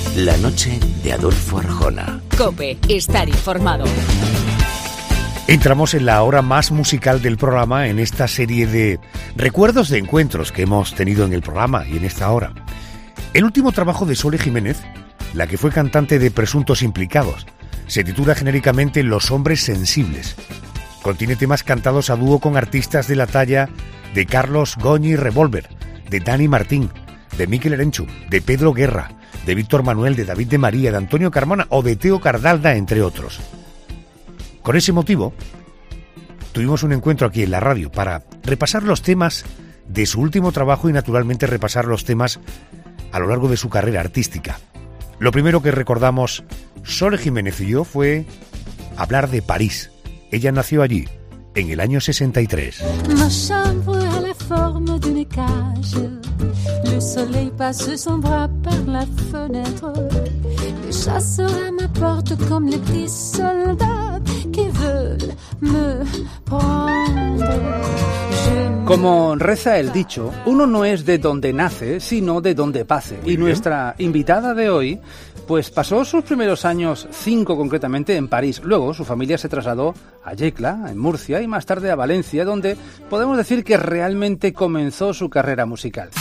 La noche de Adolfo Arjona. COPE, estar informado. Entramos en la hora más musical del programa en esta serie de recuerdos de encuentros que hemos tenido en el programa y en esta hora. El último trabajo de Sole Jiménez, la que fue cantante de Presuntos Implicados, se titula genéricamente Los Hombres Sensibles. Contiene temas cantados a dúo con artistas de la talla de Carlos Goñi Revolver, de Dani Martín, de Mikel Erenchun, de Pedro Guerra, de Víctor Manuel, de David de María, de Antonio Carmona o de Teo Cardalda, entre otros. Con ese motivo, tuvimos un encuentro aquí en la radio para repasar los temas de su último trabajo y naturalmente repasar los temas a lo largo de su carrera artística. Lo primero que recordamos Sole Jiménez y yo fue hablar de París. Ella nació allí, en el año 63. Ma chambre a la forme d'une cage. Le soleil passe son bras par la fenêtre. Les chasseurs à ma porte comme les petits soldats qui veulent me prendre. Como reza el dicho, uno no es de donde nace, sino de donde pase. Y nuestra invitada de hoy, pues pasó sus primeros años, 5 concretamente, en París. Luego su familia se trasladó a Yecla, en Murcia, y más tarde a Valencia, donde podemos decir que realmente comenzó su carrera musical.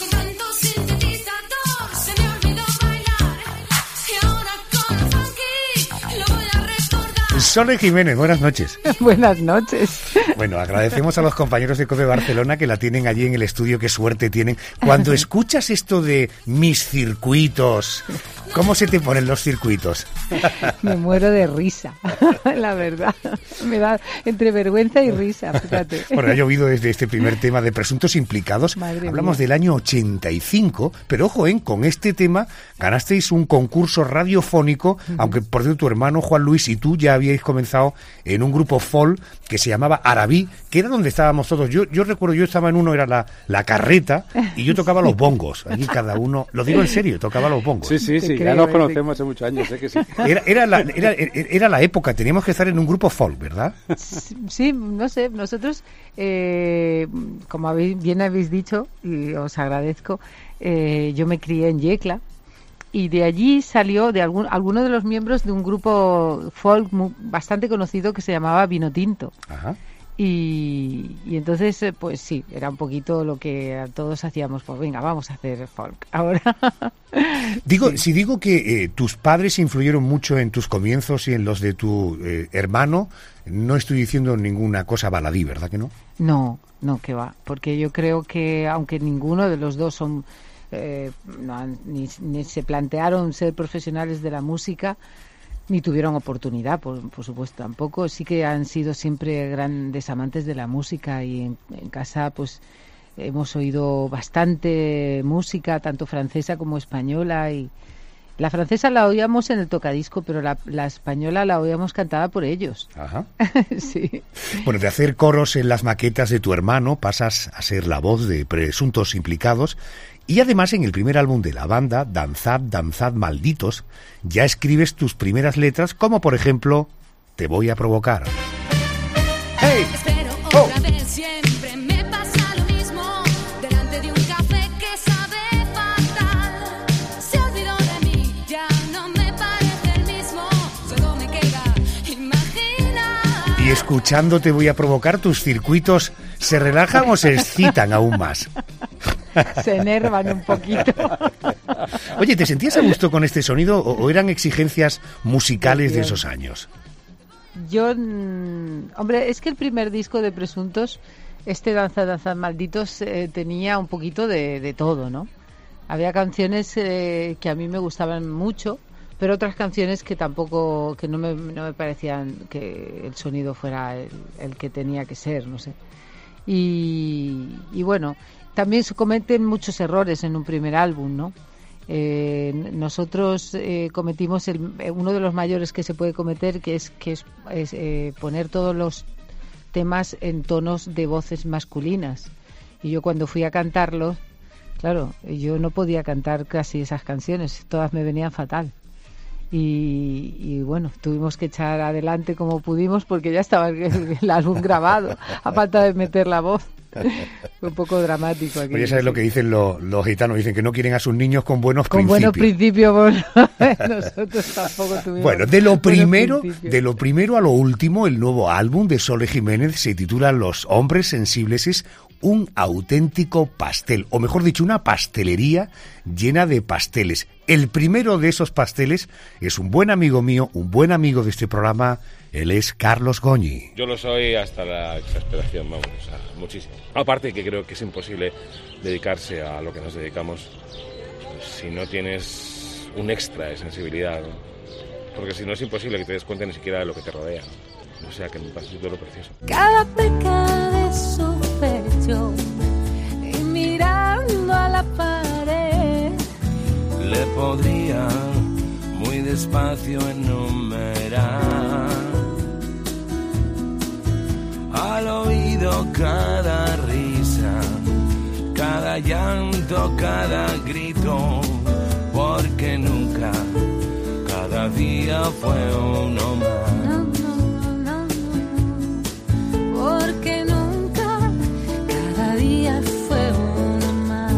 Sole Jiménez, buenas noches. Buenas noches. Bueno, agradecemos a los compañeros de COPE Barcelona que la tienen allí en el estudio, qué suerte tienen. Cuando escuchas esto de mis circuitos, ¿cómo se te ponen los circuitos? Me muero de risa, la verdad. Me da entre vergüenza y risa, fíjate. Bueno, ha llovido desde este primer tema de Presuntos Implicados. Madre Hablamos mía. del año 85, pero ojo, con este tema ganasteis un concurso radiofónico, aunque por cierto tu hermano Juan Luis y tú ya habíais comenzado en un grupo folk que se llamaba Arabí, que era donde estábamos todos. Yo recuerdo, yo estaba en uno, era la carreta, y yo tocaba los bongos. Allí cada uno, lo digo en serio, tocaba los bongos. Sí, ya nos conocemos hace muchos años, sé que sí. Era la época, teníamos que estar en un grupo folk, ¿verdad? Sí, no sé, nosotros, como bien habéis dicho, y os agradezco, yo me crié en Yecla, y de allí salió de alguno de los miembros de un grupo folk bastante conocido que se llamaba Vino Tinto. Ajá. Y entonces, pues sí, era un poquito lo que todos hacíamos, pues venga, vamos a hacer folk ahora. Si digo que tus padres influyeron mucho en tus comienzos y en los de tu hermano, no estoy diciendo ninguna cosa baladí, ¿verdad que no? No, que va, porque yo creo que aunque ninguno de los dos son... ni se plantearon ser profesionales de la música, ni tuvieron oportunidad, por supuesto tampoco. Sí que han sido siempre grandes amantes de la música y en casa pues hemos oído bastante música, tanto francesa como española, y la francesa la oíamos en el tocadisco, pero la española la oíamos cantada por ellos. Ajá. Sí. Bueno, de hacer coros en las maquetas de tu hermano pasas a ser la voz de Presuntos Implicados. Y además en el primer álbum de la banda, Danzad, Danzad, Malditos, ya escribes tus primeras letras, como por ejemplo, Te voy a provocar. ¡Hey! Espero otra vez, siempre me pasa lo mismo. Delante de un café que sabe fatal. Se olvidó de mí, ya no me parece el mismo. Solo me queda imaginar. Y escuchando Te voy a provocar, tus circuitos se relajan o se excitan aún más. Se enervan un poquito. Oye, ¿te sentías a gusto con este sonido o eran exigencias musicales de esos años? Yo, hombre, es que el primer disco de Presuntos, Danza, Danza, Malditos, tenía un poquito de todo, ¿no? Había canciones que a mí me gustaban mucho, pero otras canciones que tampoco, que no me parecían que el sonido fuera el que tenía que ser, no sé. Y bueno, también se cometen muchos errores en un primer álbum, ¿no? Nosotros cometimos uno de los mayores que se puede cometer, que es poner todos los temas en tonos de voces masculinas. Y yo cuando fui a cantarlos, claro, yo no podía cantar casi esas canciones, todas me venían fatal. Y bueno, tuvimos que echar adelante como pudimos porque ya estaba el álbum grabado, a falta de meter la voz. Fue un poco dramático aquí. Oye, ¿sabes lo que dicen los gitanos? Dicen que no quieren a sus niños con buenos principios. Con buenos principios, bueno, nosotros tampoco tuvimos. Bueno, de lo primero a lo último, el nuevo álbum de Sole Jiménez se titula Los hombres sensibles. Es un auténtico pastel, o mejor dicho, una pastelería llena de pasteles. El primero de esos pasteles es un buen amigo mío, un buen amigo de este programa. Él es Carlos Goñi. Yo lo soy hasta la exasperación, vamos, o sea, muchísimo. Aparte que creo que es imposible dedicarse a lo que nos dedicamos si no tienes un extra de sensibilidad, ¿no? Porque si no es imposible que te des cuenta ni siquiera de lo que te rodea, ¿no? O sea, que me parece todo lo precioso. Cada pecado de su pecho y mirando a la pared le podría muy despacio enumerar al oído cada risa, cada llanto, cada grito, porque nunca cada día fue uno más. Porque nunca cada día fue uno más.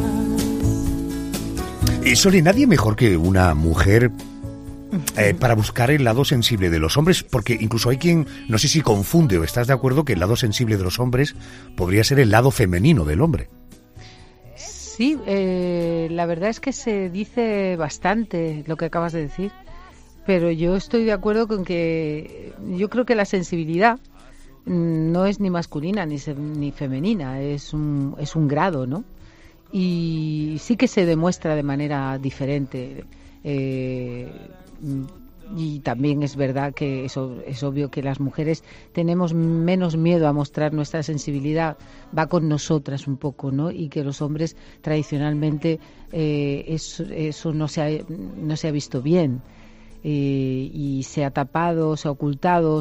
Y Sole, nadie mejor que una mujer para buscar el lado sensible de los hombres, porque incluso hay quien, no sé si confunde o estás de acuerdo, que el lado sensible de los hombres podría ser el lado femenino del hombre. Sí, la verdad es que se dice bastante lo que acabas de decir, pero yo estoy de acuerdo con que yo creo que la sensibilidad no es ni masculina ni femenina, es un grado, ¿no? Y sí que se demuestra de manera diferente. Y también es verdad que eso es obvio que las mujeres tenemos menos miedo a mostrar nuestra sensibilidad, va con nosotras un poco, ¿no? Y que los hombres tradicionalmente eso no se ha visto bien, y se ha tapado, se ha ocultado,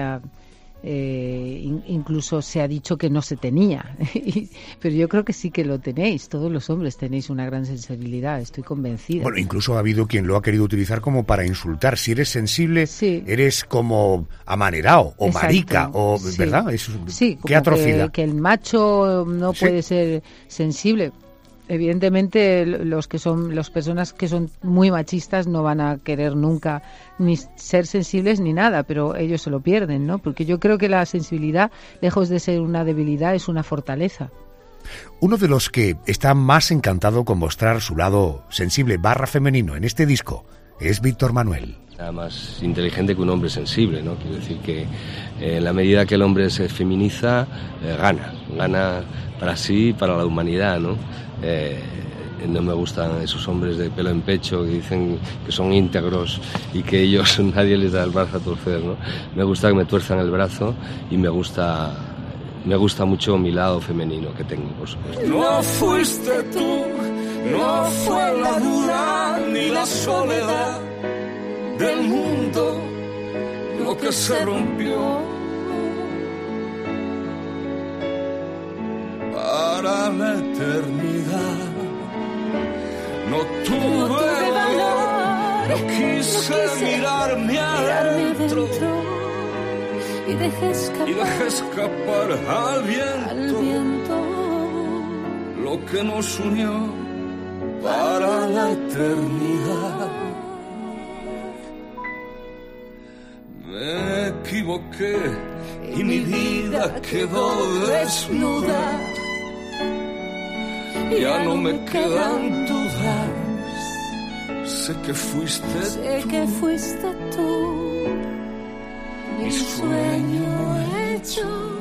incluso se ha dicho que no se tenía. Pero yo creo que sí que lo tenéis, todos los hombres tenéis una gran sensibilidad, estoy convencida. Bueno, incluso ha habido quien lo ha querido utilizar como para insultar. Si eres sensible, sí, eres como amanerao o exacto, marica, o sí, ¿verdad? Sí, qué atrocidad. Que el macho no puede ser sensible. Evidentemente las personas que son muy machistas no van a querer nunca ni ser sensibles ni nada, pero ellos se lo pierden, ¿no? Porque yo creo que la sensibilidad, lejos de ser una debilidad, es una fortaleza. Uno de los que está más encantado con mostrar su lado sensible / femenino en este disco es Víctor Manuel. Nada más inteligente que un hombre sensible, ¿no? Quiero decir que en la medida que el hombre se feminiza, gana para sí y para la humanidad, ¿no? No me gustan esos hombres de pelo en pecho que dicen que son íntegros y que ellos nadie les da el brazo a torcer, ¿no? Me gusta que me tuerzan el brazo y me gusta mucho mi lado femenino que tengo, por supuesto. No fuiste tú, no fue la duda ni la soledad del mundo lo que se rompió para la eternidad. No tuve valor, no quise mirarme adentro y dejé escapar al viento lo que nos unió para la eternidad. Me equivoqué y mi vida quedó desnuda. Ya no me quedan dudas. Sé que fuiste tú. Mi sueño hecho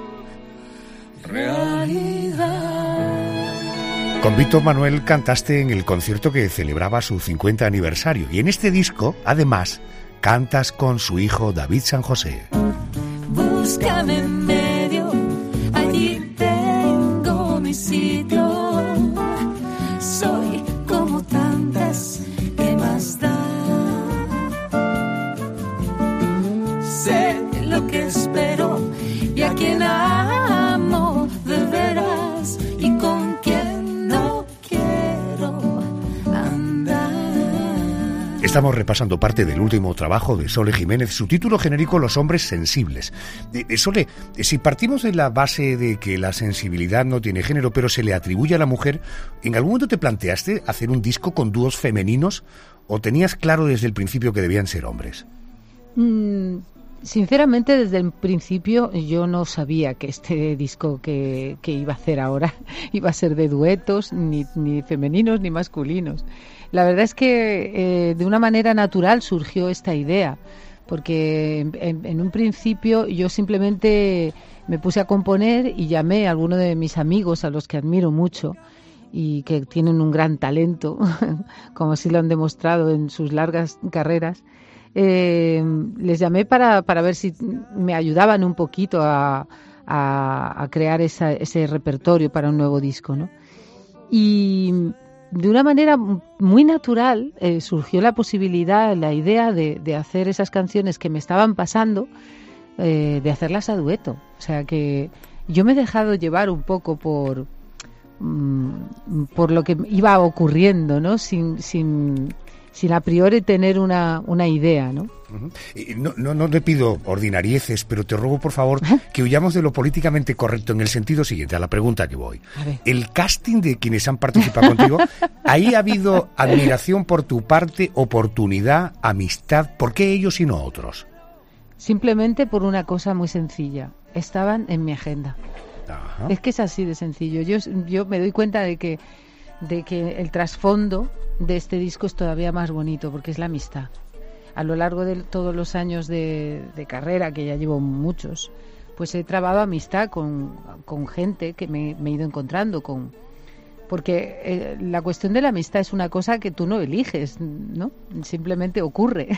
realidad. Con Víctor Manuel cantaste en el concierto que celebraba su 50 aniversario. Y en este disco, además, cantas con su hijo David San José. Búscame en medio, allí tengo mi sitio. Soy como tantas, ¿qué más da? Sé lo que espero y a quien amo de veras y con quien no quiero andar. Estamos repasando parte del último trabajo de Sole Jiménez, su título genérico Los hombres sensibles. Sole, si partimos de la base de que la sensibilidad no tiene género, pero se le atribuye a la mujer, ¿en algún momento te planteaste hacer un disco con dúos femeninos o tenías claro desde el principio que debían ser hombres? Sinceramente, desde el principio yo no sabía que este disco que iba a hacer ahora iba a ser de duetos, ni femeninos ni masculinos. La verdad es que de una manera natural surgió esta idea, porque en un principio yo simplemente me puse a componer y llamé a alguno de mis amigos, a los que admiro mucho y que tienen un gran talento, como sí lo han demostrado en sus largas carreras. Les llamé para ver si me ayudaban un poquito a crear ese repertorio para un nuevo disco, ¿no? Y de una manera muy natural surgió la posibilidad, la idea de hacer esas canciones que me estaban pasando, de hacerlas a dueto. O sea que yo me he dejado llevar un poco por lo que iba ocurriendo, ¿no? Sin a priori tener una idea, ¿no? No te pido ordinarieces, pero te ruego, por favor, que huyamos de lo políticamente correcto en el sentido siguiente, a la pregunta que voy. El casting de quienes han participado contigo, ¿ahí ha habido admiración por tu parte, oportunidad, amistad? ¿Por qué ellos y no otros? Simplemente por una cosa muy sencilla. Estaban en mi agenda. Ajá. Es que es así de sencillo. Yo me doy cuenta de que el trasfondo de este disco es todavía más bonito, porque es la amistad. A lo largo de todos los años de carrera, que ya llevo muchos, pues he trabado amistad con gente que me he ido encontrando porque la cuestión de la amistad es una cosa que tú no eliges, ¿no? Simplemente ocurre.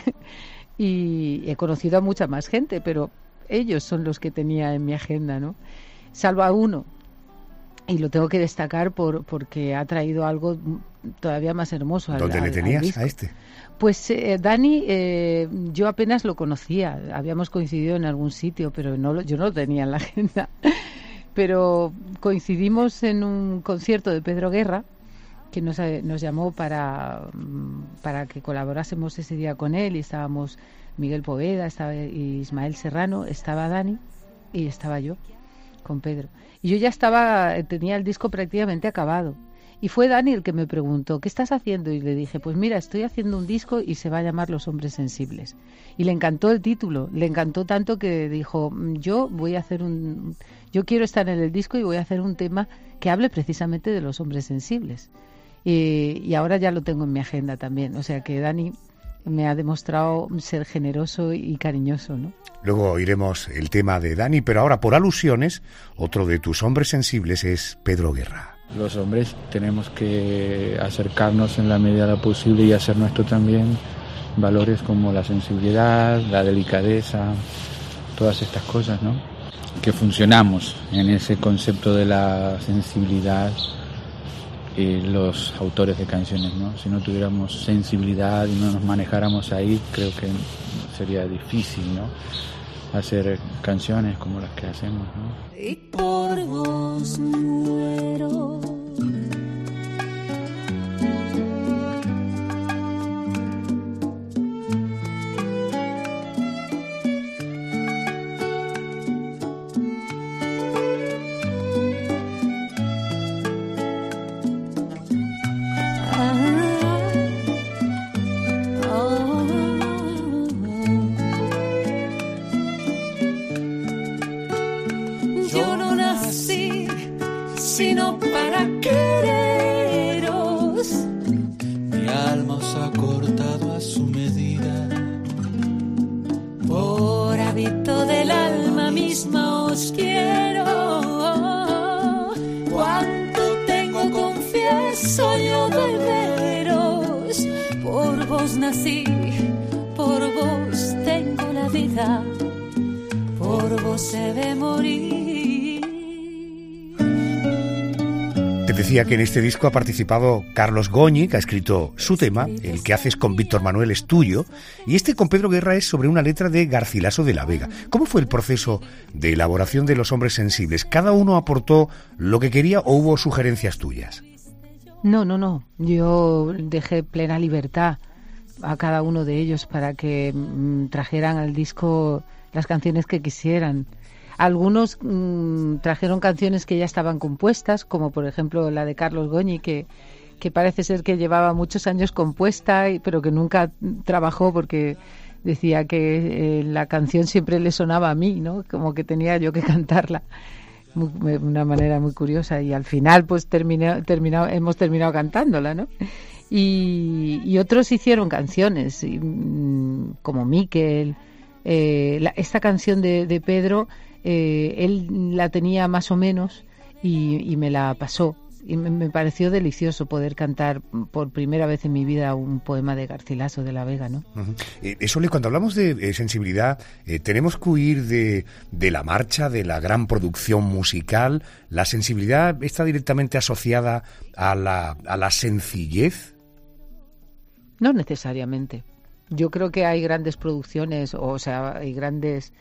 Y he conocido a mucha más gente, pero ellos son los que tenía en mi agenda, ¿no? Salvo a uno. Y lo tengo que destacar porque ha traído algo todavía más hermoso. ¿Dónde le tenías a este? Pues Dani, yo apenas lo conocía. Habíamos coincidido en algún sitio, pero yo no lo tenía en la agenda. Pero coincidimos en un concierto de Pedro Guerra, que nos llamó para que colaborásemos ese día con él. Y estábamos Miguel Poveda, estaba Ismael Serrano, estaba Dani y estaba yo con Pedro. Y yo ya tenía el disco prácticamente acabado. Y fue Dani el que me preguntó, ¿qué estás haciendo? Y le dije, pues mira, estoy haciendo un disco y se va a llamar Los hombres sensibles. Y le encantó el título, le encantó tanto que dijo, yo quiero estar en el disco y voy a hacer un tema que hable precisamente de los hombres sensibles. Y ahora ya lo tengo en mi agenda también. O sea que Dani me ha demostrado ser generoso y cariñoso, ¿no? Luego oiremos el tema de Dani, pero ahora, por alusiones, otro de tus hombres sensibles es Pedro Guerra. Los hombres tenemos que acercarnos en la medida de lo posible y hacer nuestro también valores como la sensibilidad, la delicadeza, todas estas cosas, ¿no? Que funcionamos en ese concepto de la sensibilidad. Los autores de canciones, ¿no? Si no tuviéramos sensibilidad y no nos manejáramos ahí, creo que sería difícil, ¿no? Hacer canciones como las que hacemos, ¿no? Y por vos muero. Sino para quereros. Mi alma os ha cortado a su medida. Por hábito del alma misma os quiero. Cuánto tengo, confieso yo, de veros. Por vos nací, por vos tengo la vida. Por vos he de morir. Te decía que en este disco ha participado Carlos Goñi, que ha escrito su tema, el que haces con Víctor Manuel es tuyo, y este con Pedro Guerra es sobre una letra de Garcilaso de la Vega. ¿Cómo fue el proceso de elaboración de Los hombres sensibles? ¿Cada uno aportó lo que quería o hubo sugerencias tuyas? No. Yo dejé plena libertad a cada uno de ellos para que trajeran al disco las canciones que quisieran. Algunos trajeron canciones que ya estaban compuestas, como por ejemplo la de Carlos Goñi, que parece ser que llevaba muchos años compuesta, pero que nunca trabajó porque decía que la canción siempre le sonaba a mí, ¿no? Como que tenía yo que cantarla de una manera muy curiosa, y al final pues hemos terminado cantándola, ¿no? Y otros hicieron canciones como Miquel. Esta canción de Pedro, él la tenía más o menos y me la pasó. Y me pareció delicioso poder cantar por primera vez en mi vida un poema de Garcilaso de la Vega, ¿no? Sole, cuando hablamos de sensibilidad, tenemos que huir de la marcha, de la gran producción musical. ¿La sensibilidad está directamente asociada a la sencillez? No necesariamente. Yo creo que hay grandes producciones, o sea, hay grandes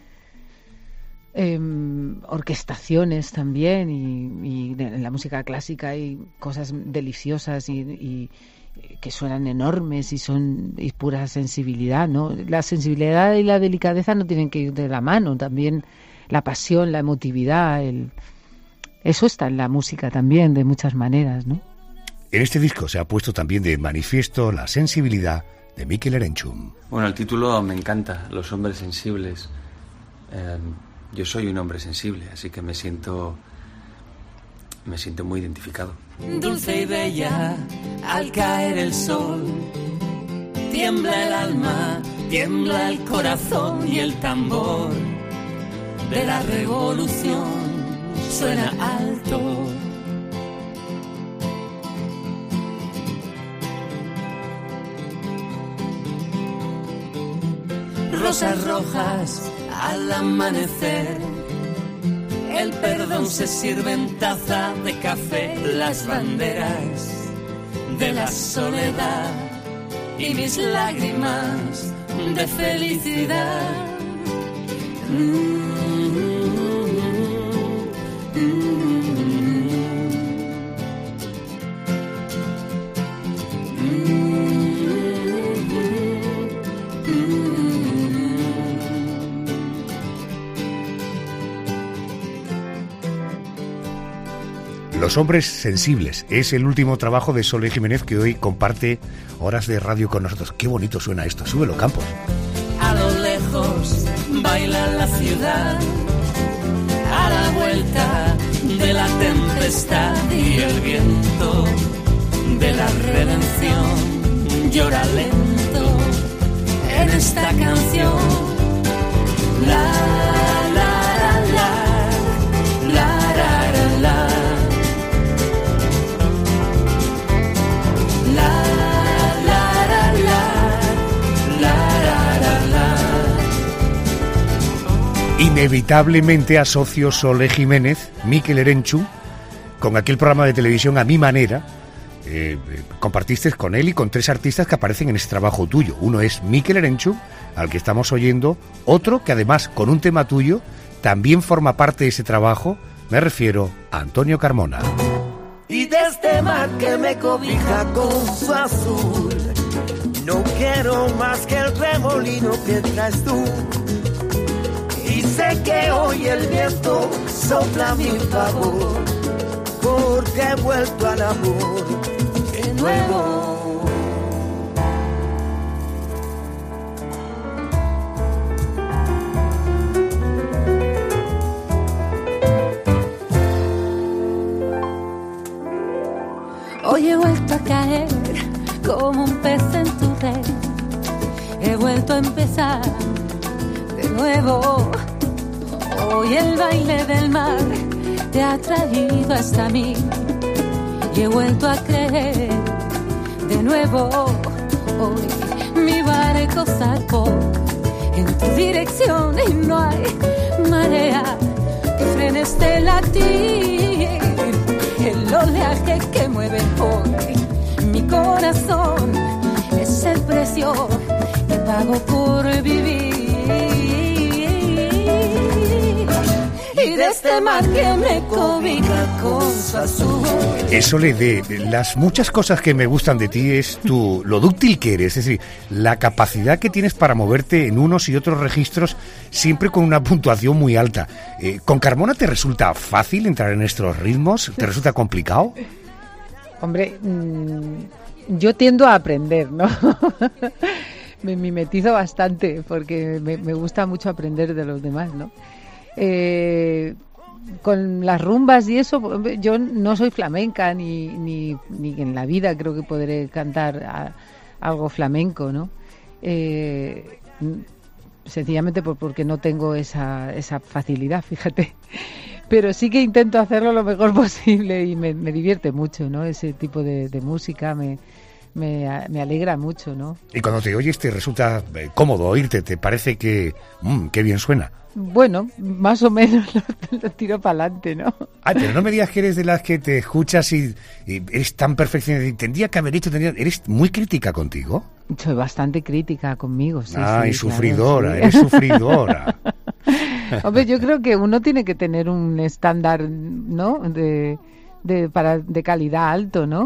orquestaciones también, y en la música clásica hay cosas deliciosas y que suenan enormes y son pura sensibilidad, ¿no? La sensibilidad y la delicadeza no tienen que ir de la mano, también la pasión, la emotividad, eso está en la música también de muchas maneras, ¿no? En este disco se ha puesto también de manifiesto la sensibilidad de Mikel Erenchun. Bueno, el título me encanta, Los hombres sensibles. Yo soy un hombre sensible, así que me siento muy identificado. Dulce y bella, al caer el sol, tiembla el alma, tiembla el corazón, y el tambor de la revolución suena alto. Rosas rojas al amanecer, el perdón se sirve en taza de café, las banderas de la soledad y mis lágrimas de felicidad. Los hombres sensibles es el último trabajo de Sole Jiménez, que hoy comparte horas de radio con nosotros. Qué bonito suena esto, súbelo, Campos. A lo lejos baila la ciudad, a la vuelta de la tempestad, y el viento de la redención llora lento en esta canción. La, la, la, la, la, la, la. Inevitablemente asocio Sole Jiménez, Mikel Erenchun, con aquel programa de televisión A Mi Manera. Compartiste con él y con 3 artistas que aparecen en ese trabajo tuyo. Uno es Mikel Erenchun, al que estamos oyendo. Otro que además con un tema tuyo también forma parte de ese trabajo. Me refiero a Antonio Carmona. Y de este mar que me cobija con su azul, no quiero más que el remolino que traes tú. Y sé que hoy el viento sopla a mi favor, porque he vuelto al amor de nuevo. Hoy he vuelto a caer como un pez en tu red. He vuelto a empezar de nuevo. Hoy el baile del mar te ha traído hasta mí. Y he vuelto a creer de nuevo. Hoy mi barco zarpó en tu dirección y no hay marea que frene este latir. El oleaje que mueve hoy mi corazón es el precio que pago por vivir. Y de este mar que me cobija con Cruz Azul. Eso de las muchas cosas que me gustan de ti es lo dúctil que eres, es decir, la capacidad que tienes para moverte en unos y otros registros siempre con una puntuación muy alta. ¿Con Carmona te resulta fácil entrar en estos ritmos? ¿Te resulta complicado? Hombre, yo tiendo a aprender, ¿no? Me mimetizo bastante porque me gusta mucho aprender de los demás, ¿no? Con las rumbas y eso, yo no soy flamenca ni en la vida creo que podré cantar algo flamenco, ¿no? Sencillamente porque no tengo esa facilidad, fíjate. Pero sí que intento hacerlo lo mejor posible y me divierte mucho, ¿no? Ese tipo de música me alegra mucho, ¿no? Y cuando te oyes te resulta cómodo oírte, ¿te parece que qué bien suena? Bueno, más o menos lo tiro para adelante, ¿no? Ay, pero no me digas que eres de las que te escuchas y eres tan perfeccionista. Tendría que haber hecho... ¿Eres muy crítica contigo? Soy bastante crítica conmigo, sí. Ay, sí, sufridora, claro, sí. Eres sufridora. Hombre, yo creo que uno tiene que tener un estándar, ¿no? De calidad alto, ¿no?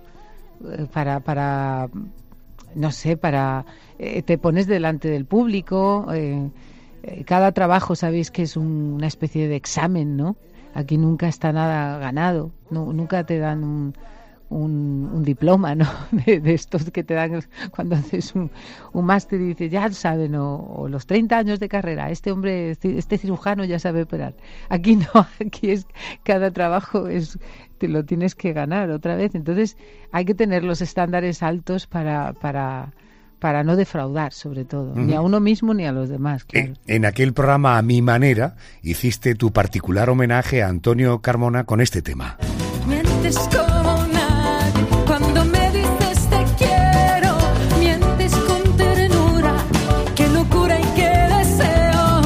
No sé, te pones delante del público. Cada trabajo, sabéis que es una especie de examen, ¿no? Aquí nunca está nada ganado, nunca te dan un diploma, ¿no? De estos que te dan cuando haces un máster y dices, ya saben, o los 30 años de carrera, este hombre, este cirujano ya sabe operar. Aquí no, aquí es cada trabajo te lo tienes que ganar otra vez. Entonces hay que tener los estándares altos para no defraudar, sobre todo, ni a uno mismo ni a los demás, claro. En aquel programa A Mi Manera hiciste tu particular homenaje a Antonio Carmona con este tema. Mientes como nadie cuando me dices te quiero, mientes con ternura, qué locura y qué deseo.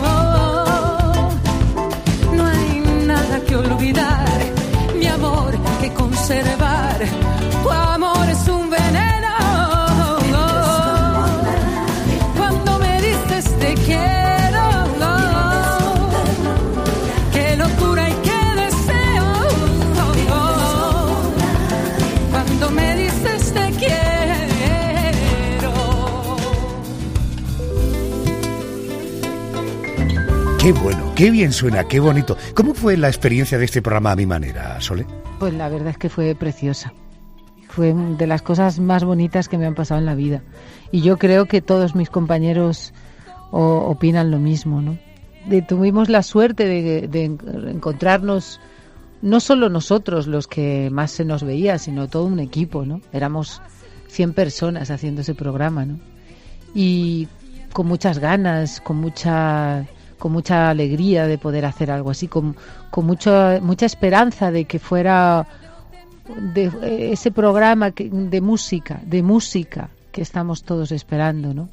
No hay nada que olvidar, mi amor, que conservar, tu amor es un veneno. Qué bueno, qué bien suena, qué bonito. ¿Cómo fue la experiencia de este programa A Mi Manera, Sole? Pues la verdad es que fue preciosa. Fue de las cosas más bonitas que me han pasado en la vida. Y yo creo que todos mis compañeros opinan lo mismo, ¿no? Tuvimos la suerte de encontrarnos, no solo nosotros los que más se nos veía, sino todo un equipo, ¿no? Éramos 100 personas haciendo ese programa, ¿no? Y con muchas ganas, con mucha alegría de poder hacer algo así, con mucha esperanza de que fuera ese programa de música que estamos todos esperando, ¿no?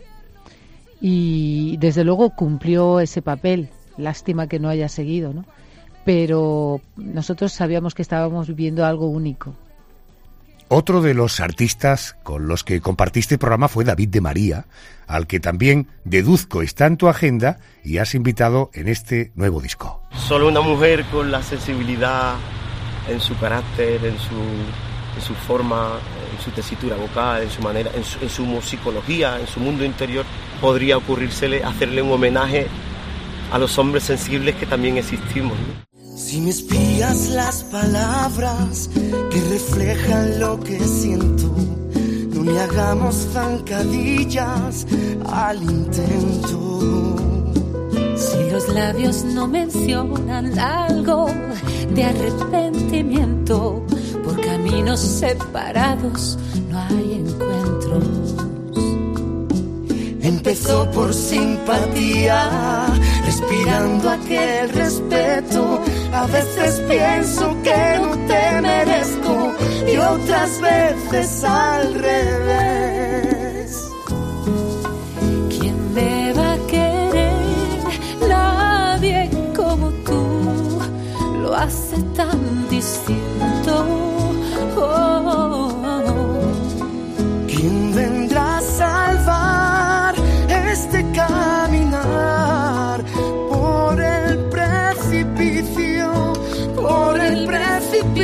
Y desde luego cumplió ese papel. Lástima que no haya seguido, ¿no? Pero nosotros sabíamos que estábamos viviendo algo único. Otro de los artistas con los que compartiste programa fue David de María, al que también deduzco está en tu agenda y has invitado en este nuevo disco. Solo una mujer con la sensibilidad en su carácter, en su forma, en su tesitura vocal, en su manera, en su musicología, en su mundo interior, podría ocurrírsele hacerle un homenaje a los hombres sensibles que también existimos, ¿no? Si me espías las palabras que reflejan lo que siento, no le hagamos zancadillas al intento. Si los labios no mencionan algo de arrepentimiento, por caminos separados no hay encuentros. Empezó por simpatía, respirando aquel respeto. A veces pienso que no te merezco y otras veces al revés. ¿Quién me va a querer? Nadie como tú lo hace tan distinto. ¿Quién vendrá a salvar este caminar por el precipicio, por el precipicio?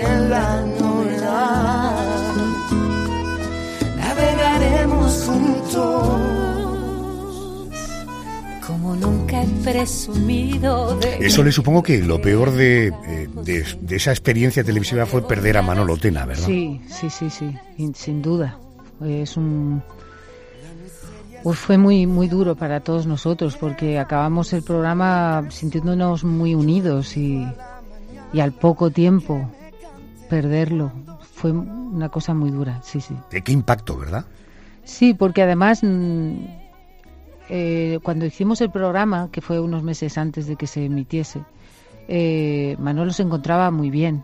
en la novedad. Navegaremos juntos como nunca he presumido de... Eso le supongo que lo peor de esa experiencia televisiva fue perder a Manolo Tena, ¿verdad? Sí, sin duda. Fue muy muy duro para todos nosotros porque acabamos el programa sintiéndonos muy unidos y al poco tiempo perderlo fue una cosa muy dura, sí. ¿De qué impacto, verdad? Sí, porque además cuando hicimos el programa, que fue unos meses antes de que se emitiese, Manolo se encontraba muy bien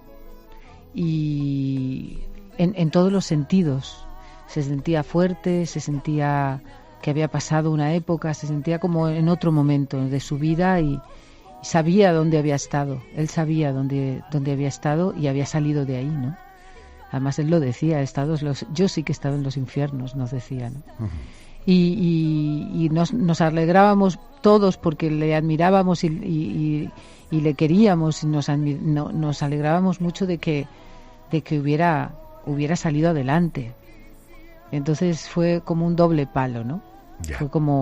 y en todos los sentidos. Se sentía fuerte, se sentía que había pasado una época, se sentía como en otro momento de su vida y sabía dónde había estado. Él sabía dónde había estado y había salido de ahí, ¿no? Además él lo decía, yo sí que he estado en los infiernos, nos decía, ¿no? Uh-huh. Y nos alegrábamos todos porque le admirábamos y le queríamos y nos alegrábamos mucho de que hubiera salido adelante. Entonces fue como un doble palo, ¿no? Ya.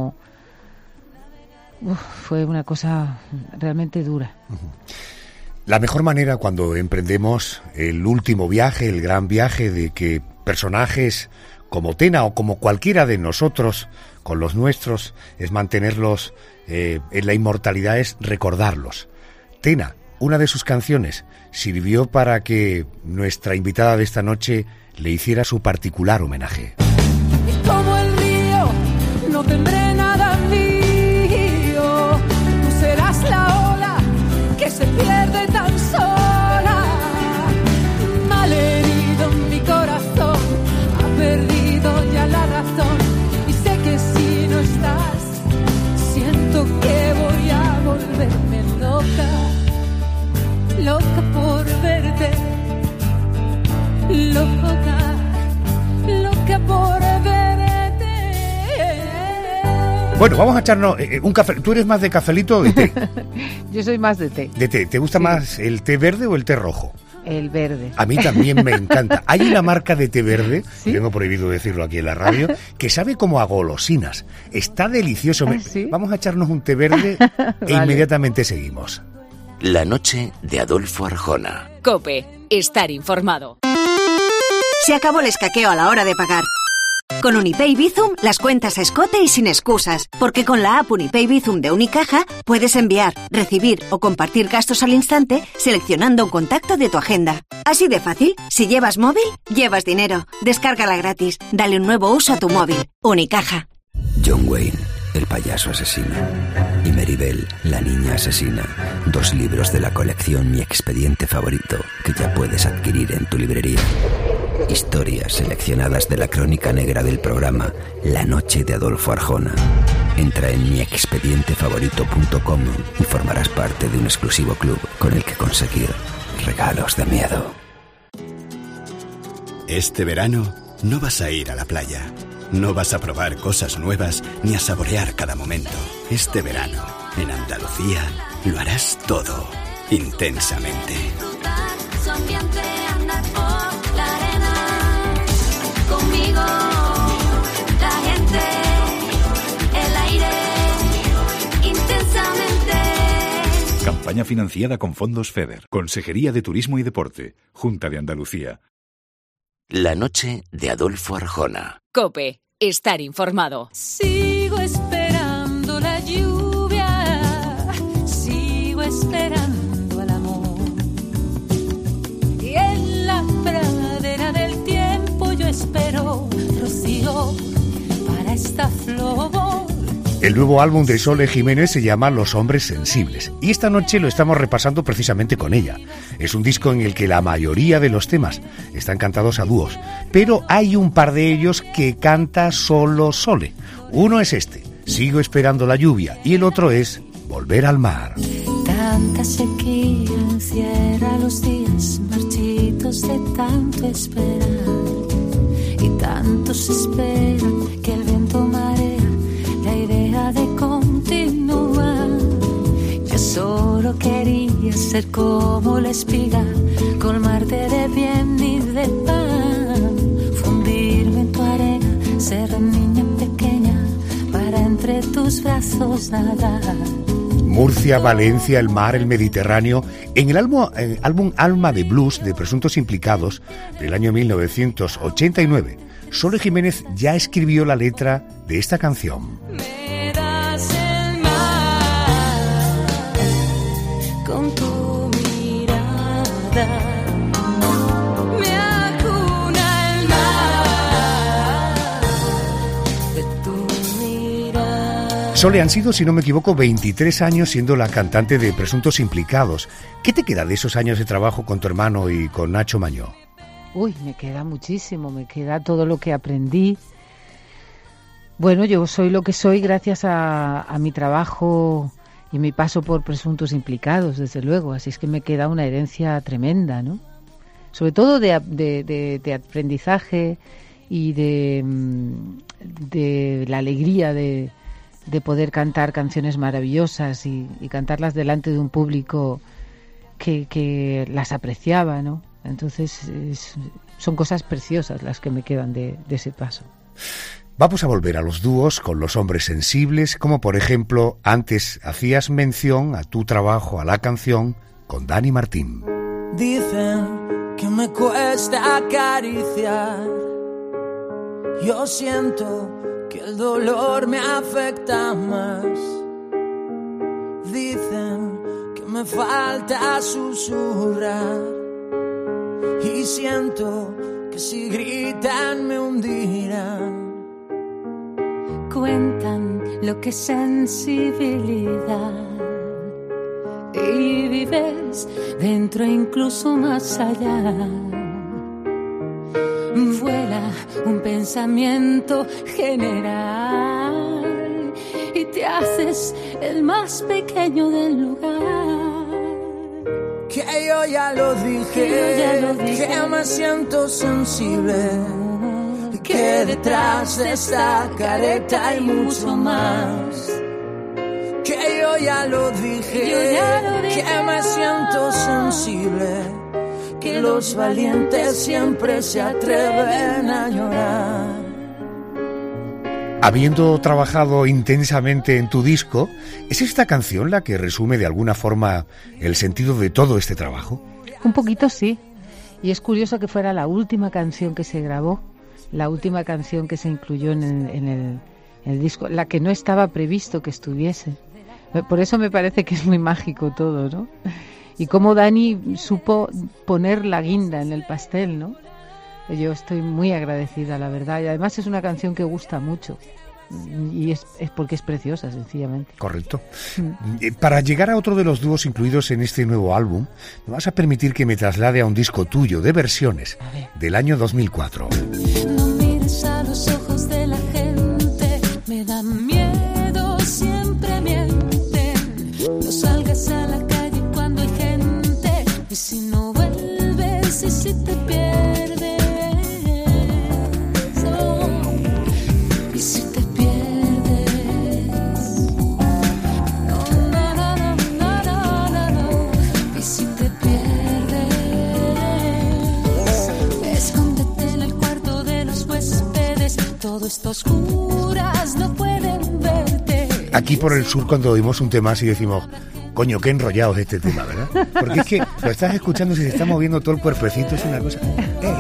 Fue una cosa realmente dura. Uh-huh. La mejor manera cuando emprendemos el último viaje, el gran viaje, de que personajes como Tena o como cualquiera de nosotros, con los nuestros, es mantenerlos en la inmortalidad, es recordarlos. Tena, una de sus canciones, sirvió para que nuestra invitada de esta noche le hiciera su particular homenaje. Y como el río, no tendré nada mío, tú serás la ola que se pierde tan sola. Malherido mi corazón, ha perdido ya la razón, y sé que si no estás, siento que voy a volverme loca por verte, loca por verte. Bueno, vamos a echarnos un café. ¿Tú eres más de cafelito o de té? Yo soy más de té. ¿De té? ¿Te gusta más el té verde o el té rojo? El verde. A mí también me encanta. Hay una marca de té verde, ¿sí? Tengo prohibido decirlo aquí en la radio, que sabe como a golosinas. Está delicioso. ¿Sí? Vamos a echarnos un té verde e inmediatamente seguimos. La noche de Adolfo Arjona. COPE. Estar informado. Se acabó el escaqueo a la hora de pagar. Con Unipay Bizum, las cuentas a escote y sin excusas. Porque con la app Unipay Bizum de Unicaja puedes enviar, recibir o compartir gastos al instante seleccionando un contacto de tu agenda. Así de fácil. Si llevas móvil, llevas dinero. Descárgala gratis. Dale un nuevo uso a tu móvil. Unicaja. John Wayne, el payaso asesino. Y Maribel, la niña asesina. 2 libros de la colección Mi Expediente Favorito que ya puedes adquirir en tu librería. Historias seleccionadas de la crónica negra del programa La Noche de Adolfo Arjona. Entra en miexpedientefavorito.com y formarás parte de un exclusivo club con el que conseguir regalos de miedo. Este verano no vas a ir a la playa. No vas a probar cosas nuevas ni a saborear cada momento. Este verano, en Andalucía, lo harás todo intensamente. Conmigo, la gente, el aire, intensamente. Campaña financiada con fondos FEDER, Consejería de Turismo y Deporte, Junta de Andalucía. La noche de Adolfo Arjona. COPE. Estar informado. Sigo esperando la lluvia, sigo esperando el amor. Y en la pradera del tiempo yo espero rocío para esta flor. El nuevo álbum de Sole Jiménez se llama Los Hombres Sensibles y esta noche lo estamos repasando precisamente con ella. Es un disco en el que la mayoría de los temas están cantados a dúos, pero hay un par de ellos que canta solo Sole. Uno es este, Sigo esperando la lluvia, y el otro es Volver al mar. Tanta sequía encierra los días marchitos de tanto esperar, y tantos esperan que el viento marea la idea de continuar. Yo solo quería ser como la espiga colmarte de bien y de pan, fundirme en tu arena, ser niña pequeña para entre tus brazos nadar. Murcia, Valencia, el mar, el Mediterráneo. En el álbum Alma de Blues de Presuntos Implicados del año 1989, Sole Jiménez ya escribió la letra de esta canción. Me das el mar con tu mirada. Sole, han sido, si no me equivoco, 23 años siendo la cantante de Presuntos Implicados. ¿Qué te queda de esos años de trabajo con tu hermano y con Nacho Mañó? Uy, me queda muchísimo, me queda todo lo que aprendí. Bueno, yo soy lo que soy gracias a mi trabajo y mi paso por Presuntos Implicados, desde luego. Así es que me queda una herencia tremenda, ¿no? Sobre todo de aprendizaje y de la alegría de poder cantar canciones maravillosas y cantarlas delante de un público que las apreciaba, ¿no? Entonces son cosas preciosas las que me quedan de ese paso. Vamos a volver a los dúos con los hombres sensibles, como por ejemplo antes hacías mención a tu trabajo, a la canción con Dani Martín. Dicen que me cuesta acariciar, yo siento que el dolor me afecta más. Dicen que me falta susurrar y siento que si gritan me hundirán. Cuentan lo que es sensibilidad y vives dentro incluso más allá. Vuela un pensamiento general y te haces el más pequeño del lugar. Que yo ya lo dije, que me siento sensible, que detrás de esta careta hay mucho más. Que yo ya lo dije, que me siento sensible, que los valientes siempre se atreven a llorar. Habiendo trabajado intensamente en tu disco, ¿es esta canción la que resume de alguna forma el sentido de todo este trabajo? Un poquito sí, y es curioso que fuera la última canción que se grabó, la última canción que se incluyó en el disco, la que no estaba previsto que estuviese. Por eso me parece que es muy mágico todo, ¿no? Y cómo Dani supo poner la guinda en el pastel, ¿no? Yo estoy muy agradecida, la verdad. Y además es una canción que gusta mucho. Y es porque es preciosa, sencillamente. Correcto. Para llegar a otro de los dúos incluidos en este nuevo álbum, me vas a permitir que me traslade a un disco tuyo de versiones del año 2004. No mires a los ojos de la gente, me da miedo, siempre mienten. No salgas a la calle cuando hay gente, y si no vuelves y si te pierdes. Todo está oscuras, no pueden verte. Aquí por el sur cuando oímos un tema así decimos, coño, qué enrollado es este tema, ¿verdad? Porque es que lo estás escuchando y se te está moviendo todo el cuerpecito, es una cosa...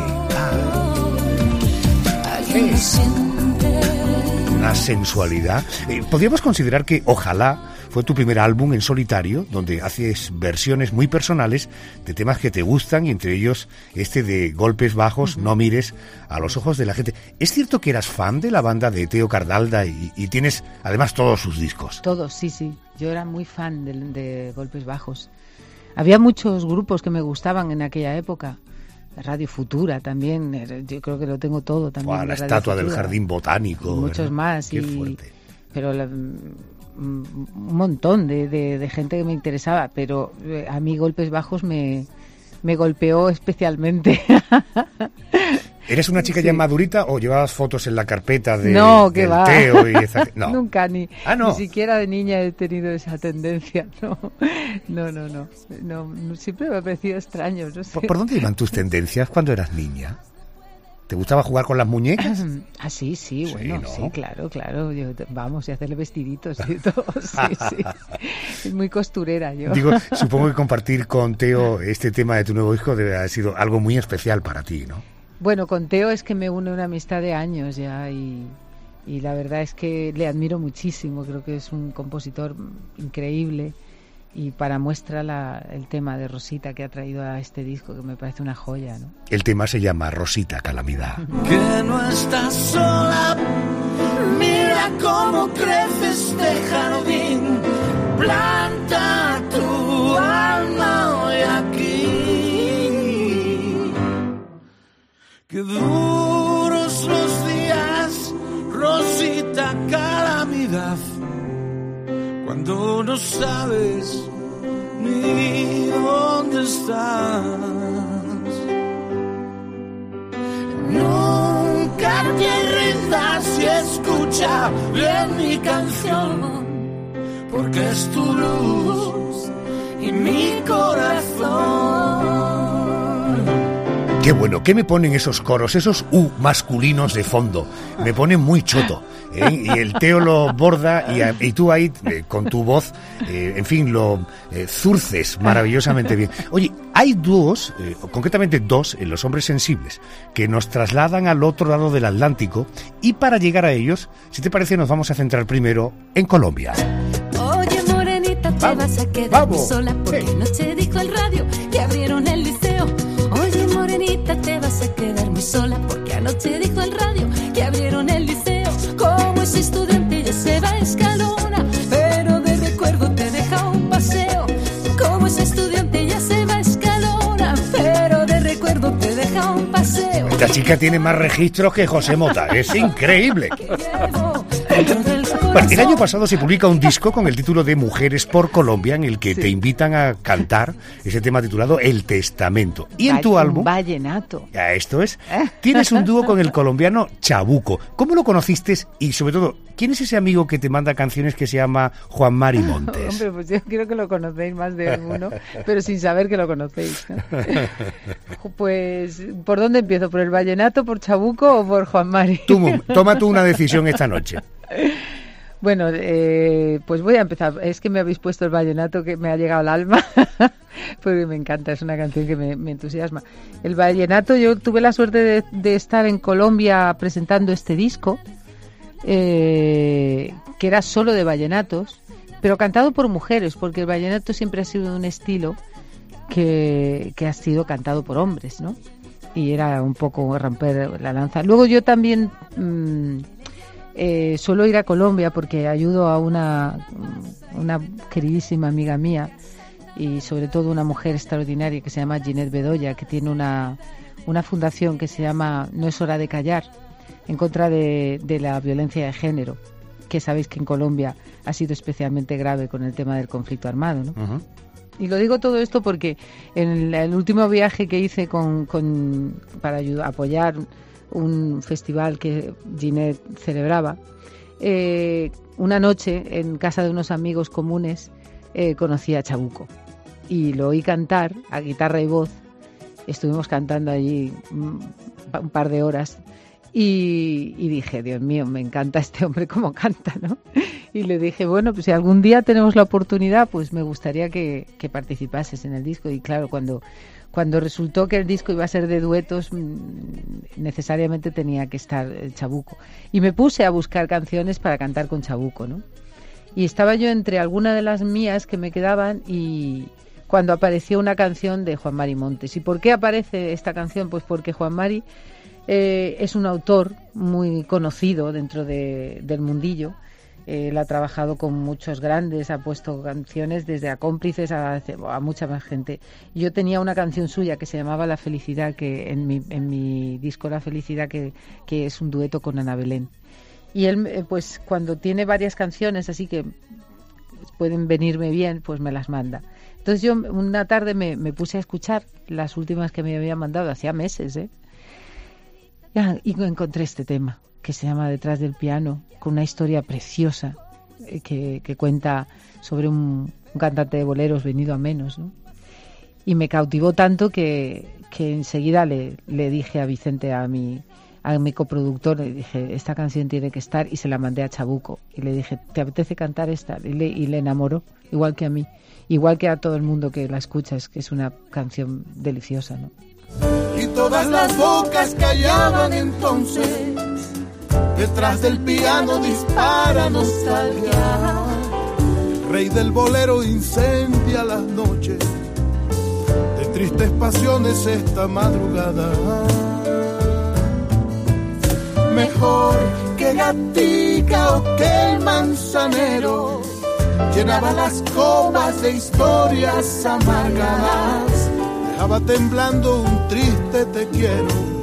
Una sensualidad. Podríamos considerar que Ojalá fue tu primer álbum en solitario, donde haces versiones muy personales de temas que te gustan, y entre ellos este de Golpes Bajos, No mires a los ojos de la gente. ¿Es cierto que eras fan de la banda de Teo Cardalda y tienes además todos sus discos? Todos, sí. Yo era muy fan de Golpes Bajos. Había muchos grupos que me gustaban en aquella época. Radio Futura también, yo creo que lo tengo todo también. La estatua del Jardín Botánico. Y muchos más. Qué fuerte. Pero un montón de gente que me interesaba, pero a mí Golpes Bajos me golpeó especialmente. ¿Eres una chica ya madurita o llevabas fotos en la carpeta del va. Teo? No. Nunca, ni no. Ni siquiera de niña he tenido esa tendencia. No. Siempre me ha parecido extraño. No sé. ¿Por dónde iban tus tendencias cuando eras niña? ¿Te gustaba jugar con las muñecas? Sí, bueno, ¿no? sí, claro. Vamos, y hacerle vestiditos y todo, sí. Es muy costurera yo. Digo, supongo que compartir con Teo este tema de tu nuevo disco debe haber sido algo muy especial para ti, ¿no? Bueno, con Teo es que me une una amistad de años ya y la verdad es que le admiro muchísimo. Creo que es un compositor increíble. Y para muestra el tema de Rosita que ha traído a este disco, que me parece una joya, ¿no? El tema se llama Rosita Calamidad. Que no estás sola, mira cómo crece este jardín, planta tu alma hoy aquí. Qué duros los días, Rosita Calamidad, cuando no sabes ni dónde estás. Nunca te rindas y escucha bien mi canción, porque es tu luz y mi corazón. Qué bueno, ¿qué me ponen esos coros, esos masculinos de fondo? Me ponen muy choto, ¿eh? Y el Teo lo borda y tú ahí, con tu voz, en fin, lo zurces maravillosamente bien. Oye, hay dúos, concretamente dos, en Los Hombres Sensibles, que nos trasladan al otro lado del Atlántico, y para llegar a ellos, si te parece, nos vamos a centrar primero en Colombia. Oye, morenita, te vas a quedar sola porque anoche dijo el radio que abrieron el liceo. Oye, morenita, te vas a quedar muy sola porque anoche dijo el radio que abrieron el liceo. Como ese estudiante ya se va a Escalona, pero de recuerdo te deja un paseo. Como ese estudiante ya se va a Escalona, pero de recuerdo te deja un paseo. Esta chica tiene más registros que José Mota, es increíble. Bueno, el año pasado se publica un disco con el título de Mujeres por Colombia, en el que te invitan a cantar ese tema titulado El Testamento. Y en tu álbum... Vallenato. Esto es. Tienes un dúo con el colombiano Chabuco. ¿Cómo lo conociste? Y sobre todo, ¿quién es ese amigo que te manda canciones que se llama Juan Mari Montes? Hombre, pues yo creo que lo conocéis más de uno, pero sin saber que lo conocéis, ¿no? Pues, ¿por dónde empiezo? ¿Por el vallenato, por Chabuco o por Juan Mari? Toma tú una decisión esta noche. Bueno, pues voy a empezar. Es que me habéis puesto el vallenato que me ha llegado al alma, porque me encanta, es una canción que me entusiasma. El vallenato, yo tuve la suerte de estar en Colombia presentando este disco, que era solo de vallenatos, pero cantado por mujeres, porque el vallenato siempre ha sido un estilo que ha sido cantado por hombres, ¿no? Y era un poco romper la lanza. Luego yo también... suelo ir a Colombia porque ayudo a una queridísima amiga mía y sobre todo una mujer extraordinaria que se llama Ginette Bedoya, que tiene una fundación que se llama No es hora de callar, en contra de la violencia de género, que sabéis que en Colombia ha sido especialmente grave con el tema del conflicto armado, ¿no? Uh-huh. Y lo digo todo esto porque en el último viaje que hice para apoyar un festival que Ginette celebraba, una noche en casa de unos amigos comunes conocí a Chabuco y lo oí cantar a guitarra y voz. Estuvimos cantando allí un par de horas y dije, Dios mío, me encanta este hombre cómo canta, ¿no? Y le dije, bueno, pues si algún día tenemos la oportunidad, pues me gustaría que participases en el disco. Y claro, cuando resultó que el disco iba a ser de duetos, necesariamente tenía que estar Chabuco. Y me puse a buscar canciones para cantar con Chabuco, ¿no? Y estaba yo entre alguna de las mías que me quedaban y cuando apareció una canción de Juan Mari Montes. ¿Y por qué aparece esta canción? Pues porque Juan Mari es un autor muy conocido dentro del mundillo. Él ha trabajado con muchos grandes, ha puesto canciones desde a cómplices a mucha más gente. Yo tenía una canción suya que se llamaba La Felicidad, que en mi disco La Felicidad, que es un dueto con Ana Belén. Y él, pues cuando tiene varias canciones así que pueden venirme bien, pues me las manda. Entonces yo una tarde me puse a escuchar las últimas que me había mandado, hacía meses, Y encontré este tema, que se llama Detrás del piano, con una historia preciosa que cuenta sobre un cantante de boleros venido a menos, ¿no? Y me cautivó tanto que enseguida le dije a Vicente, a mi coproductor, le dije, esta canción tiene que estar, y se la mandé a Chabuco. Y le dije, ¿te apetece cantar esta? Y le enamoró, igual que a mí, igual que a todo el mundo que la escucha, que es una canción deliciosa, ¿no? Y todas las bocas callaban entonces, detrás del piano dispara nostalgia. Rey del bolero incendia las noches de tristes pasiones esta madrugada. Mejor que Gatica o que el Manzanero llenaba las copas de historias amargadas, dejaba temblando un triste te quiero,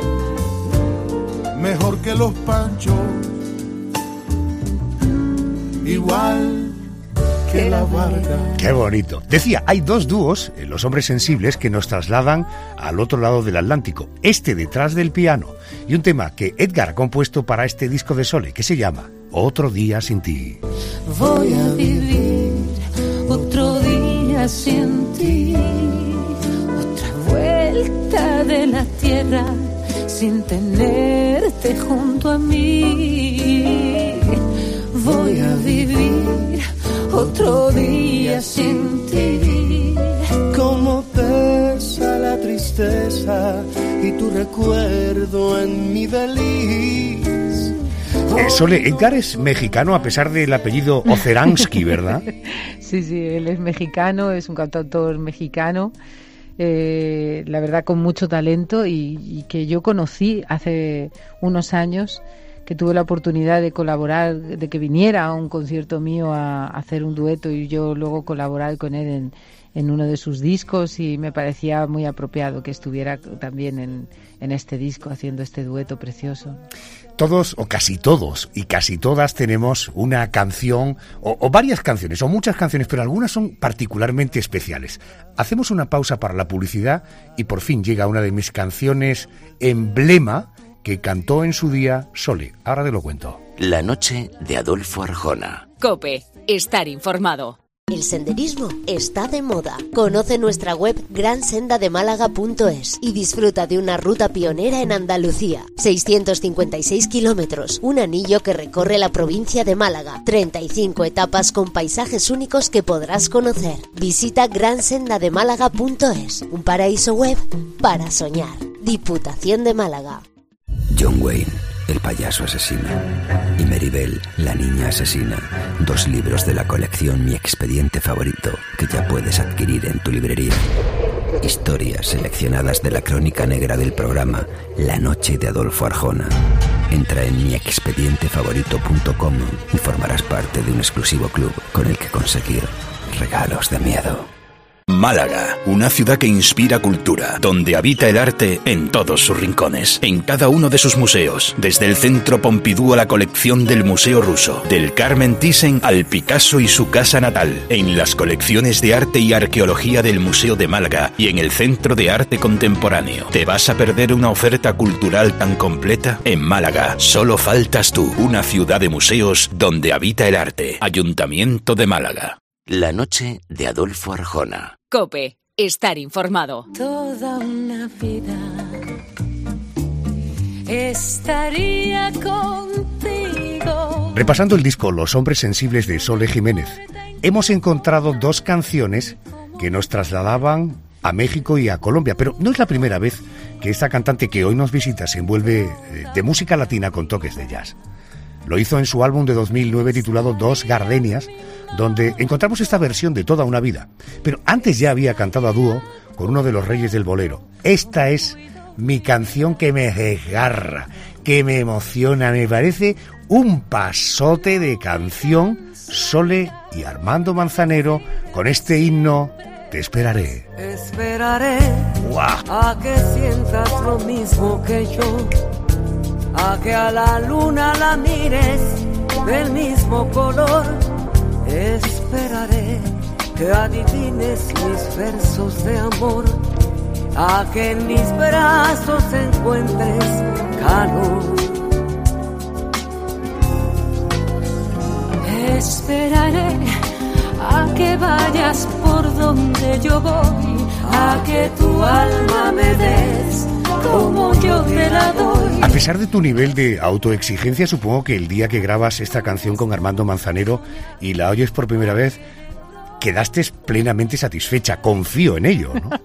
mejor que los Panchos, igual que la Varga. Qué bonito. Decía, hay dos dúos, Los Hombres Sensibles, que nos trasladan al otro lado del Atlántico, Detrás del piano, y un tema que Edgar ha compuesto para este disco de Sole, que se llama Otro día sin ti. Voy a vivir otro día sin ti, otra vuelta de la tierra sin tenerte junto a mí. Voy a vivir otro día sin ti. Como pesa la tristeza y tu recuerdo en mi feliz. Sole, Edgar es mexicano a pesar del apellido Oceransky, ¿verdad? Sí, él es mexicano, es un cantautor mexicano, la verdad con mucho talento y que yo conocí hace unos años, que tuve la oportunidad de colaborar, de que viniera a un concierto mío a hacer un dueto y yo luego colaborar con él en uno de sus discos, y me parecía muy apropiado que estuviera también en este disco haciendo este dueto precioso. Todos, o casi todos, y casi todas tenemos una canción, o varias canciones, o muchas canciones, pero algunas son particularmente especiales. Hacemos una pausa para la publicidad y por fin llega una de mis canciones emblema que cantó en su día Sole. Ahora te lo cuento. La noche de Adolfo Arjona. COPE. Estar informado. El senderismo está de moda. Conoce nuestra web gransendademálaga.es y disfruta de una ruta pionera en Andalucía. 656 kilómetros, un anillo que recorre la provincia de Málaga. 35 etapas con paisajes únicos que podrás conocer. Visita gransendademálaga.es, un paraíso web para soñar. Diputación de Málaga. John Wayne, el payaso asesino, y Maribel, la niña asesina, 2 libros de la colección Mi expediente favorito que ya puedes adquirir en tu librería. Historias seleccionadas de la crónica negra del programa La noche de Adolfo Arjona. Entra en miexpedientefavorito.com y formarás parte de un exclusivo club con el que conseguir regalos de miedo. Málaga, una ciudad que inspira cultura, donde habita el arte en todos sus rincones, en cada uno de sus museos, desde el Centro Pompidou a la colección del Museo Ruso, del Carmen Thyssen al Picasso y su casa natal, en las colecciones de arte y arqueología del Museo de Málaga y en el Centro de Arte Contemporáneo. ¿Te vas a perder una oferta cultural tan completa? En Málaga, solo faltas tú, una ciudad de museos donde habita el arte. Ayuntamiento de Málaga. La noche de Adolfo Arjona. COPE. Estar informado. Toda una vida estaría contigo. Repasando el disco Los Hombres Sensibles de Sole Jiménez, hemos encontrado 2 canciones que nos trasladaban a México y a Colombia, pero no es la primera vez que esta cantante que hoy nos visita se envuelve de música latina con toques de jazz. Lo hizo en su álbum de 2009 titulado Dos Gardenias, donde encontramos esta versión de Toda una vida. Pero antes ya había cantado a dúo con uno de los reyes del bolero. Esta es mi canción que me desgarra, que me emociona, me parece un pasote de canción. Sole y Armando Manzanero con este himno Te esperaré. Esperaré ¡Guau! a que sientas lo mismo que yo, a que a la luna la mires del mismo color. Esperaré que adivines mis versos de amor, a que en mis brazos encuentres calor. Esperaré a que vayas por donde yo voy, a que tu alma me des como yo te la doy. A pesar de tu nivel de autoexigencia, supongo que el día que grabas esta canción con Armando Manzanero y la oyes por primera vez, quedaste plenamente satisfecha. Confío en ello, ¿no?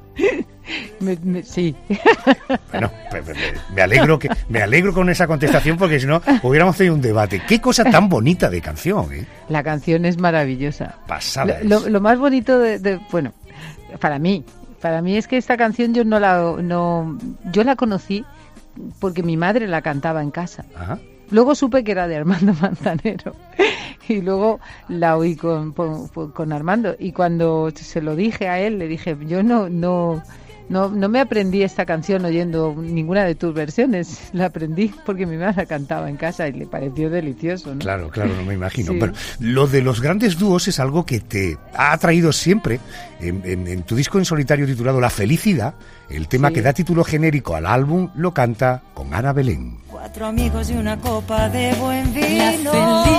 Sí. Bueno, me alegro con esa contestación, porque si no hubiéramos tenido un debate. Qué cosa tan bonita de canción, ¿eh? La canción es maravillosa. Pasada. Lo más bonito bueno, para mí es que esta canción yo yo la conocí porque mi madre la cantaba en casa. Ajá. Luego supe que era de Armando Manzanero y luego la oí con Armando, y cuando se lo dije a él, le dije, yo no me aprendí esta canción oyendo ninguna de tus versiones, la aprendí porque mi madre la cantaba en casa y le pareció delicioso, ¿no? Claro, no me imagino. Sí. Pero lo de los grandes dúos es algo que te ha atraído siempre. En tu disco en solitario titulado La Felicidad, el tema que da título genérico al álbum lo canta con Ana Belén. 4 amigos y una copa de buen vino.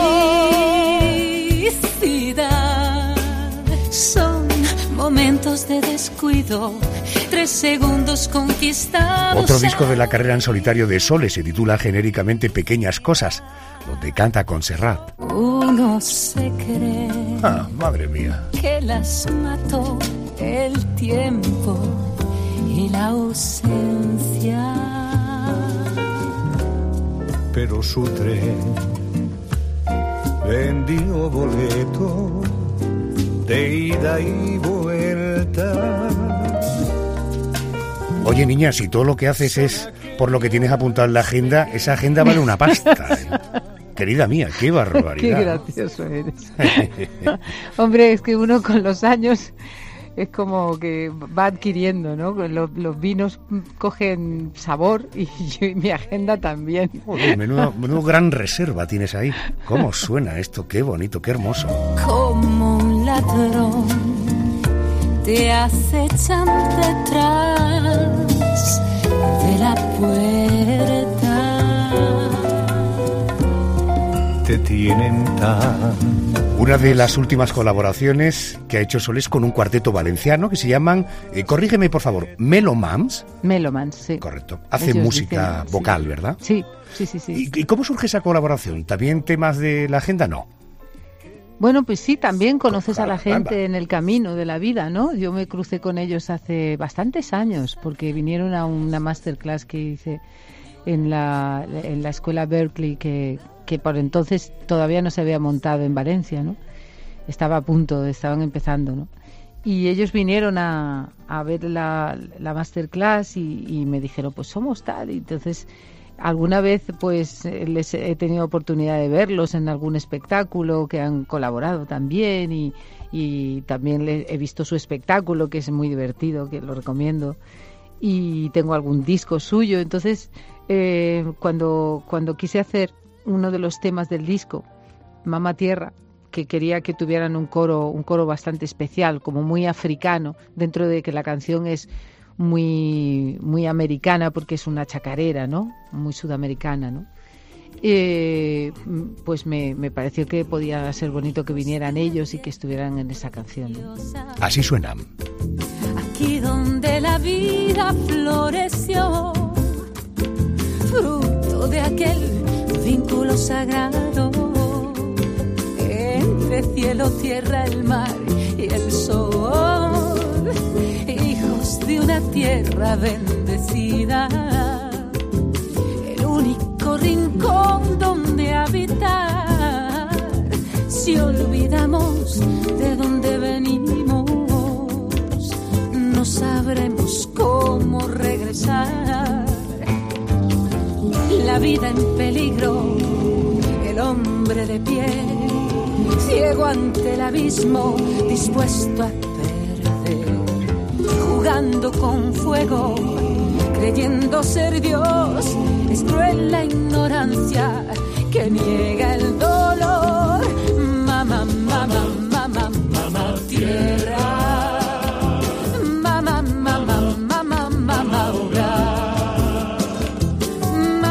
La felicidad son momentos de descuido, 3 segundos conquistados. Otro disco de la carrera en solitario de Sole se titula genéricamente Pequeñas Cosas, donde canta con Serrat. Uno se cree. Madre mía. Que las mató el tiempo y la ausencia. Pero su tren vendió boleto de ida y vuelta. Oye, niña, si todo lo que haces es por lo que tienes apuntado en la agenda, esa agenda vale una pasta, ¿eh? Querida mía, qué barbaridad. Qué gracioso eres. Hombre, es que uno con los años es como que va adquiriendo, ¿no? Los vinos cogen sabor y mi agenda también. Joder, menudo gran reserva tienes ahí. ¿Cómo suena esto? Qué bonito, qué hermoso. Como un ladrón te acechan detrás de la puerta. Te tienen tan... Una de las últimas colaboraciones que ha hecho Sol es con un cuarteto valenciano que se llaman, corrígeme por favor, Melomans. Melomans, sí. Correcto. Hace ellos música dicen, vocal, sí. ¿verdad? Sí. ¿Y cómo surge esa colaboración? ¿También temas de la agenda? No. Bueno, pues sí, también conoces a la gente en el camino de la vida, ¿no? Yo me crucé con ellos hace bastantes años porque vinieron a una masterclass que hice en la escuela Berkeley que por entonces todavía no se había montado en Valencia, ¿no? Estaban empezando, ¿no? Y ellos vinieron a ver la masterclass y me dijeron, pues somos tal. Y entonces alguna vez pues les he tenido oportunidad de verlos en algún espectáculo que han colaborado también y también he visto su espectáculo, que es muy divertido, que lo recomiendo, y tengo algún disco suyo. Entonces cuando quise hacer uno de los temas del disco, Mamá Tierra, que quería que tuvieran un coro bastante especial, como muy africano, dentro de que la canción es muy americana porque es una chacarera, ¿no? Muy sudamericana, ¿no? Pues me pareció que podía ser bonito que vinieran ellos y que estuvieran en esa canción, ¿no? Así suenan. Aquí donde la vida floreció, fruto de aquel vínculo sagrado entre cielo, tierra, el mar y el sol, hijos de una tierra bendecida, el único rincón donde habitar. Si olvidamos de dónde venimos, no sabremos cómo regresar. La vida en peligro, el hombre de pie, ciego ante el abismo, dispuesto a perder, jugando con fuego, creyendo ser Dios. Es cruel la ignorancia que niega el dolor. Mamá, mamá, mamá, mamá tierra. Mamá, mamá, mamá, mamá hogar.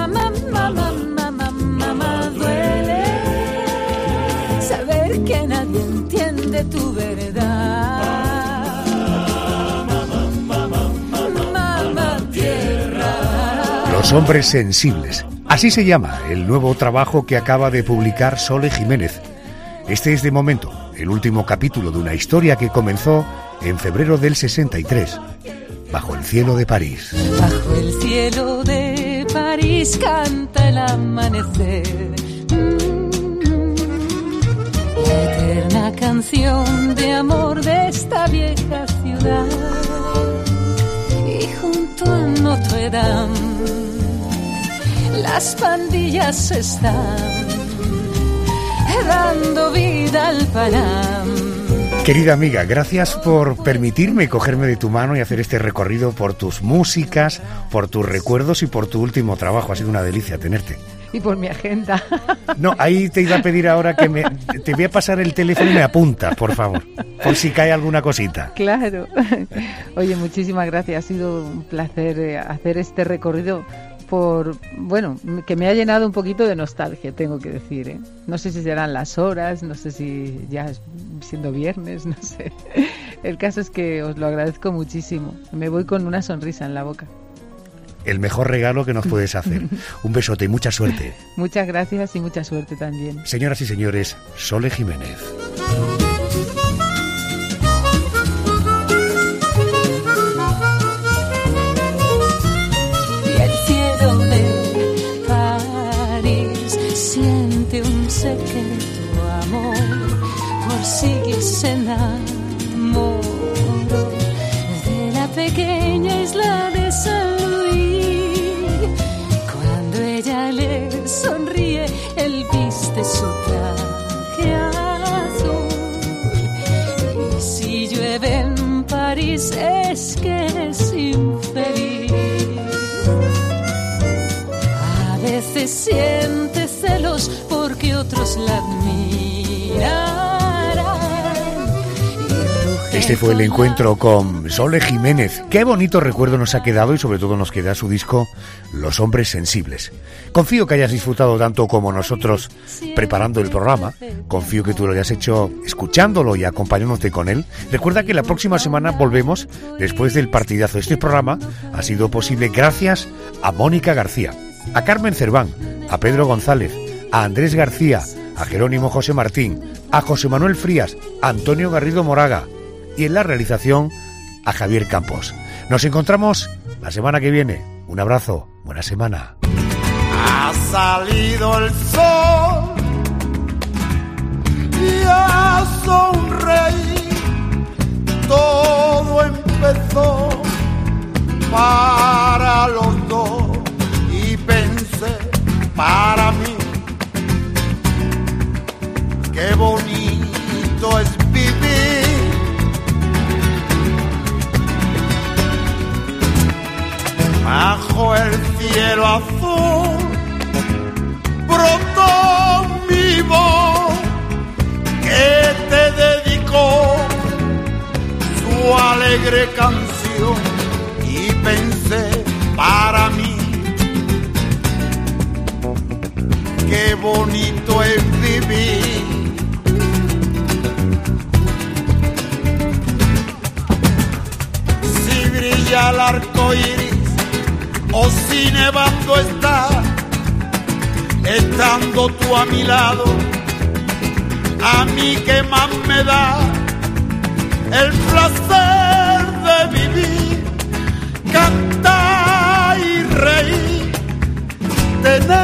Los hombres sensibles. Así se llama el nuevo trabajo que acaba de publicar Sole Jiménez. Este es de momento el último capítulo de una historia que comenzó en febrero del 63, bajo el cielo de París. Bajo el cielo de París canta el amanecer. La eterna canción de amor de esta vieja ciudad. Y junto a Notre Dame las pandillas están dando vida al Panam. Querida amiga, gracias por permitirme cogerme de tu mano y hacer este recorrido por tus músicas, por tus recuerdos y por tu último trabajo. Ha sido una delicia tenerte. Y por mi agenda. No, ahí te iba a pedir ahora que te voy a pasar el teléfono y me apunta, por favor, por si cae alguna cosita. Claro. Oye, muchísimas gracias. Ha sido un placer hacer este recorrido que me ha llenado un poquito de nostalgia, tengo que decir, ¿eh? No sé si serán las horas, no sé si ya siendo viernes, no sé. El caso es que os lo agradezco muchísimo. Me voy con una sonrisa en la boca. El mejor regalo que nos puedes hacer. Un besote y mucha suerte. Muchas gracias y mucha suerte también. Señoras y señores, Sole Jiménez. Secreto amor, por si se enamoró de la pequeña isla de San Luis. Cuando ella le sonríe, él viste su traje azul. Y si llueve en París es que es infeliz. A veces siente celos porque otros la admirarán. Este fue el encuentro con Sole Jiménez. Qué bonito recuerdo nos ha quedado y sobre todo nos queda su disco Los hombres sensibles. Confío que hayas disfrutado tanto como nosotros preparando el programa. Confío que tú lo hayas hecho escuchándolo y acompañándote con él. Recuerda que la próxima semana volvemos después del partidazo. Este programa ha sido posible gracias a Mónica García, a Carmen Cerván, a Pedro González, a Andrés García, a Jerónimo José Martín, a José Manuel Frías, a Antonio Garrido Moraga y en la realización a Javier Campos. Nos encontramos la semana que viene. Un abrazo, buena semana. Ha salido el sol y a sonreír. Todo empezó para los dos y pensé para mí. Qué bonito es vivir bajo el cielo azul. Brotó mi voz que te dedicó su alegre canción y pensé para mí. Qué bonito es vivir. Si brilla el arco iris o si nevando está, estando tú a mi lado, a mí que más me da el placer de vivir, cantar y reír, tener